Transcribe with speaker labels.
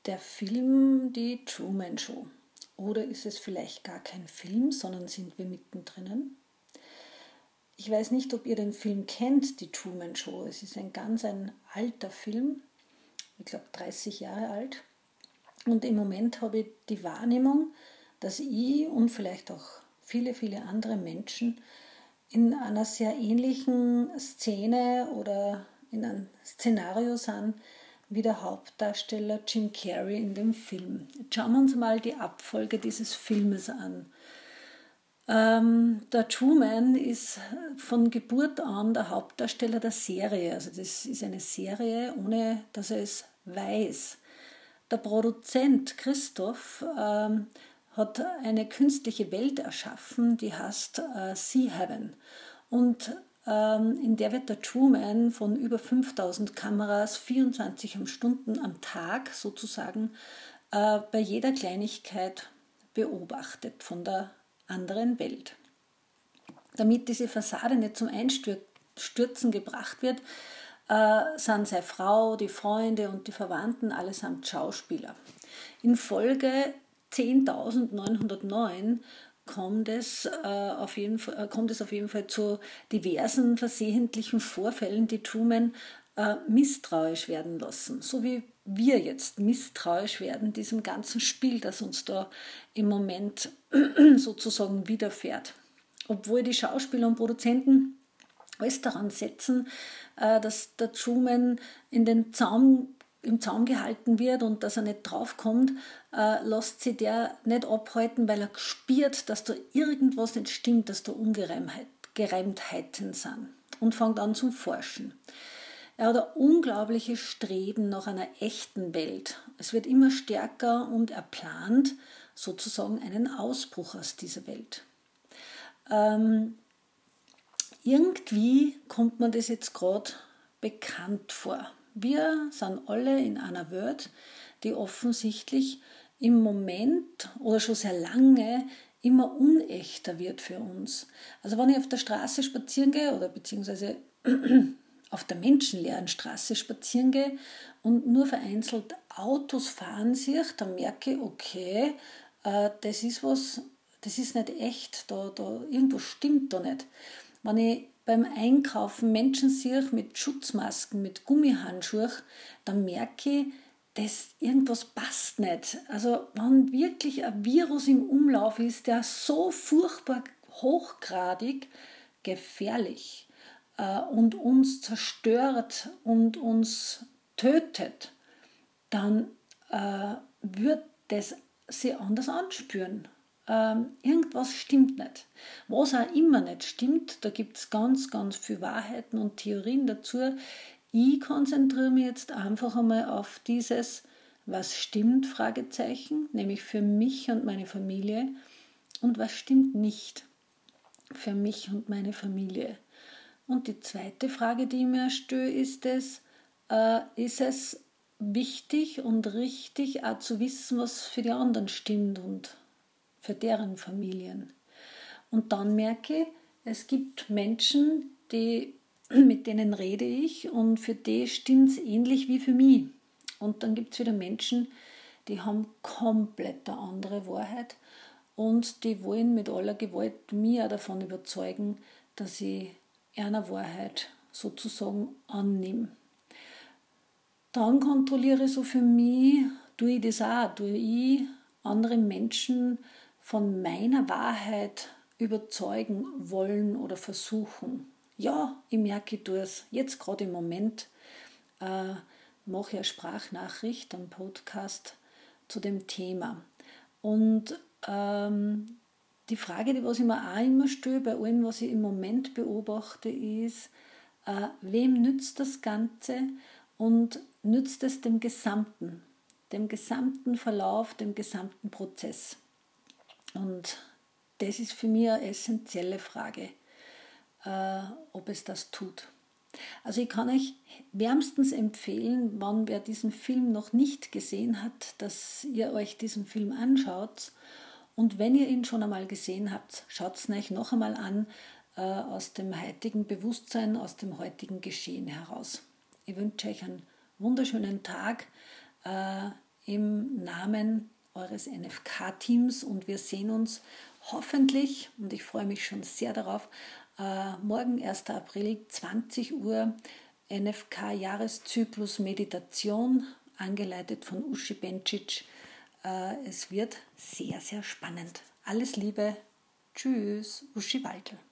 Speaker 1: der Film Die Truman Show? Oder ist es vielleicht gar kein Film, sondern sind wir mittendrin? Ich weiß nicht, ob ihr den Film kennt, Die Truman Show. Es ist ein alter Film, ich glaube 30 Jahre alt. Und im Moment habe ich die Wahrnehmung, dass ich und vielleicht auch viele, viele andere Menschen in einer sehr ähnlichen Szene oder in einem Szenario sind wie der Hauptdarsteller Jim Carrey in dem Film. Jetzt schauen wir uns mal die Abfolge dieses Filmes an. Der Truman ist von Geburt an der Hauptdarsteller der Serie. Also das ist eine Serie, ohne dass er es weiß. Der Produzent Christoph hat eine künstliche Welt erschaffen, die heißt Sea Heaven. Und in der wird der Truman von über 5000 Kameras 24 Stunden am Tag sozusagen bei jeder Kleinigkeit beobachtet von der anderen Welt. Damit diese Fassade nicht zum Einstürzen gebracht wird, sind seine Frau, die Freunde und die Verwandten allesamt Schauspieler. In Folge 10.909 kommt es auf jeden Fall zu diversen versehentlichen Vorfällen, die Truman misstrauisch werden lassen. So wie wir jetzt misstrauisch werden diesem ganzen Spiel, das uns da im Moment sozusagen widerfährt. Obwohl die Schauspieler und Produzenten alles daran setzen, dass der Truman im Zaum gehalten wird und dass er nicht draufkommt, lässt sich der nicht abhalten, weil er spürt, dass da irgendwas nicht stimmt, dass da Ungereimtheiten sind und fängt an zum Forschen. Er hat ein unglaubliches Streben nach einer echten Welt. Es wird immer stärker und er plant sozusagen einen Ausbruch aus dieser Welt. Irgendwie kommt mir das jetzt gerade bekannt vor. Wir sind alle in einer Welt, die offensichtlich im Moment oder schon sehr lange immer unechter wird für uns. Also wenn ich auf der Straße spazieren gehe oder beziehungsweise auf der menschenleeren Straße spazieren gehe und nur vereinzelt Autos fahren sehe, dann merke ich, okay, das ist nicht echt, da irgendwas stimmt da nicht. Wenn ich beim Einkaufen Menschen sehe mit Schutzmasken, mit Gummihandschuhen, dann merke ich, dass irgendwas passt nicht. Also wenn wirklich ein Virus im Umlauf ist, der so furchtbar hochgradig gefährlich und uns zerstört und uns tötet, dann wird das sich anders anspüren. Irgendwas stimmt nicht. Was auch immer nicht stimmt, da gibt es ganz, ganz viele Wahrheiten und Theorien dazu. Ich konzentriere mich jetzt einfach einmal auf dieses, was stimmt, Fragezeichen, nämlich für mich und meine Familie, und was stimmt nicht für mich und meine Familie. Und die zweite Frage, die ich mir stelle, ist es wichtig und richtig, auch zu wissen, was für die anderen stimmt und für deren Familien. Und dann merke ich, es gibt Menschen, mit denen rede ich und für die stimmt es ähnlich wie für mich. Und dann gibt es wieder Menschen, die haben komplett eine andere Wahrheit und die wollen mit aller Gewalt mich auch davon überzeugen, dass ich einer Wahrheit sozusagen annehme. Dann kontrolliere ich so für mich, tue ich das auch, tue ich andere Menschen von meiner Wahrheit überzeugen wollen oder versuchen. Ja, ich merke, ich tue es. Jetzt gerade im Moment mache ich eine Sprachnachricht, einen Podcast zu dem Thema. Und die Frage, die ich mir auch immer stelle, bei allem, was ich im Moment beobachte, ist, wem nützt das Ganze und nützt es dem gesamten Verlauf, dem gesamten Prozess? Und das ist für mich eine essentielle Frage, ob es das tut. Also ich kann euch wärmstens empfehlen, wenn wer diesen Film noch nicht gesehen hat, dass ihr euch diesen Film anschaut. Und wenn ihr ihn schon einmal gesehen habt, schaut es euch noch einmal an, aus dem heutigen Bewusstsein, aus dem heutigen Geschehen heraus. Ich wünsche euch einen wunderschönen Tag. im Namen eures NFK-Teams und wir sehen uns hoffentlich, und ich freue mich schon sehr darauf, morgen 1. April, 20 Uhr, NFK-Jahreszyklus Meditation, angeleitet von Uschi Bencic. Es wird sehr, sehr spannend. Alles Liebe. Tschüss, Uschi Waldl.